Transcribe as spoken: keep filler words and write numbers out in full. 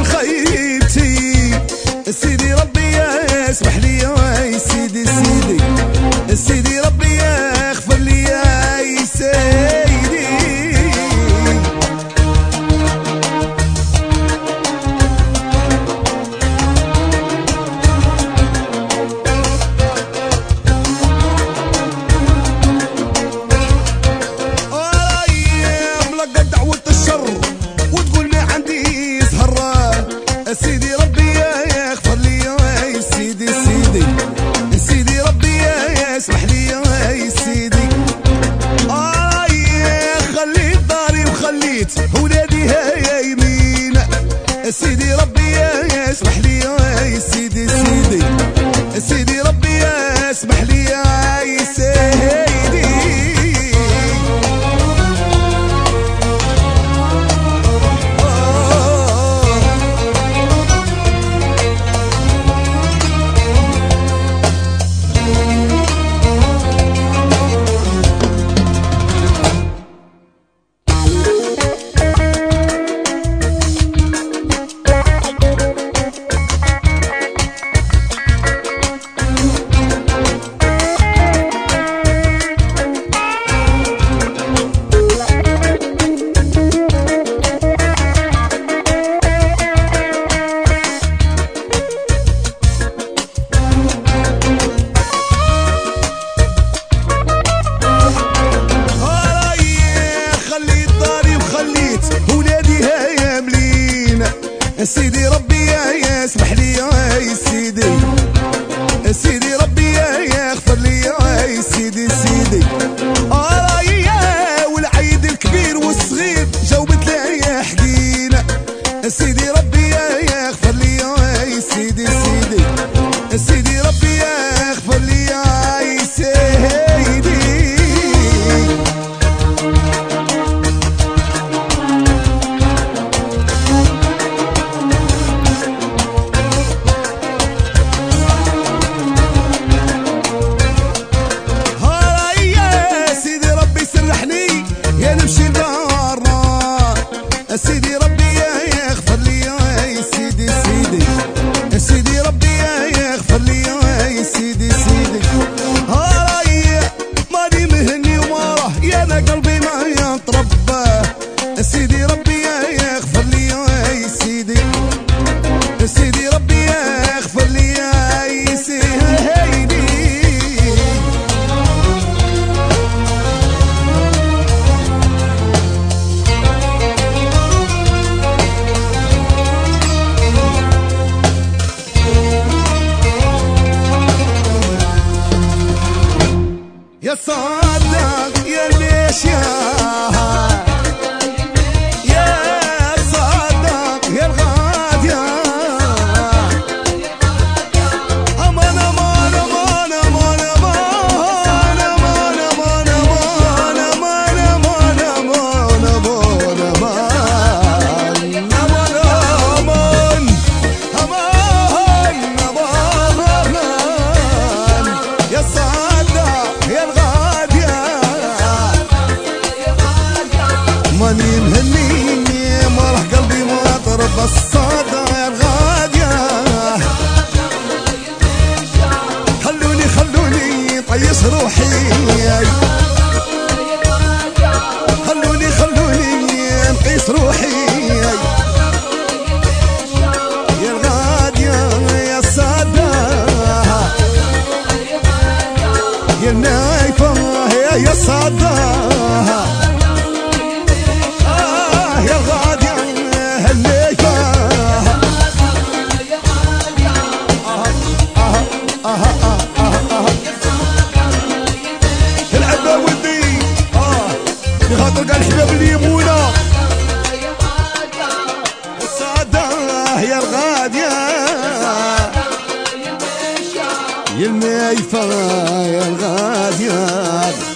من خيبتي. سيدي ربي اسمح لي يا سيدي سيدي سيدي ربي اغفر لي يا سيدي. سيدي ربي يغفر لي يا سيدي سيدي سيدي ربي يسمح لي يا سيدي. آه خليت داري وخليت ولادي هيا يمين. سيدي ربي يسمح لي يا سيدي سيدي سيدي ربي يسمح لي يا سيدي. سيدي ربي يسمح لي يا سيدي سيدي ربي يغفر لي يا سيدي سيدي. آرايا والعيد الكبير والصغير جاوبت لي حقينا. سيدي ربي يغفر لي يا سيدي سيدي سيدي ربي يغفر لي يا سيدي. سيدي ربي يغفر لي يا سيدي سيدي سيدي ربي يغفر لي يا سيدي سيدي. هاي ماني مهني وماره يا انا قلبي ما يتربى. سيدي ربي يغفر لي يا سيدي سيدي ربي يغفر لي يا سيدي. يا صادق يا ليش يا يا صادق يا الغاد يا امان امان امان امان امان امان امان امان امان امان امان امان امان امان يا صادق يا الغاد يا ماني مهني مرح قلبي ما ضرب الصدى يا الغاد يا. خلوني خلوني طيش روحي خلوني خلوني نقيس روحي يا الغاد يا يا صدى يا النايفة يا يا صدى. يا الغاد يا النايفة العبة ودي بخاطر قال حباب اليمونة الصدى يا الغاد يا يا النايفة يا الغاد يا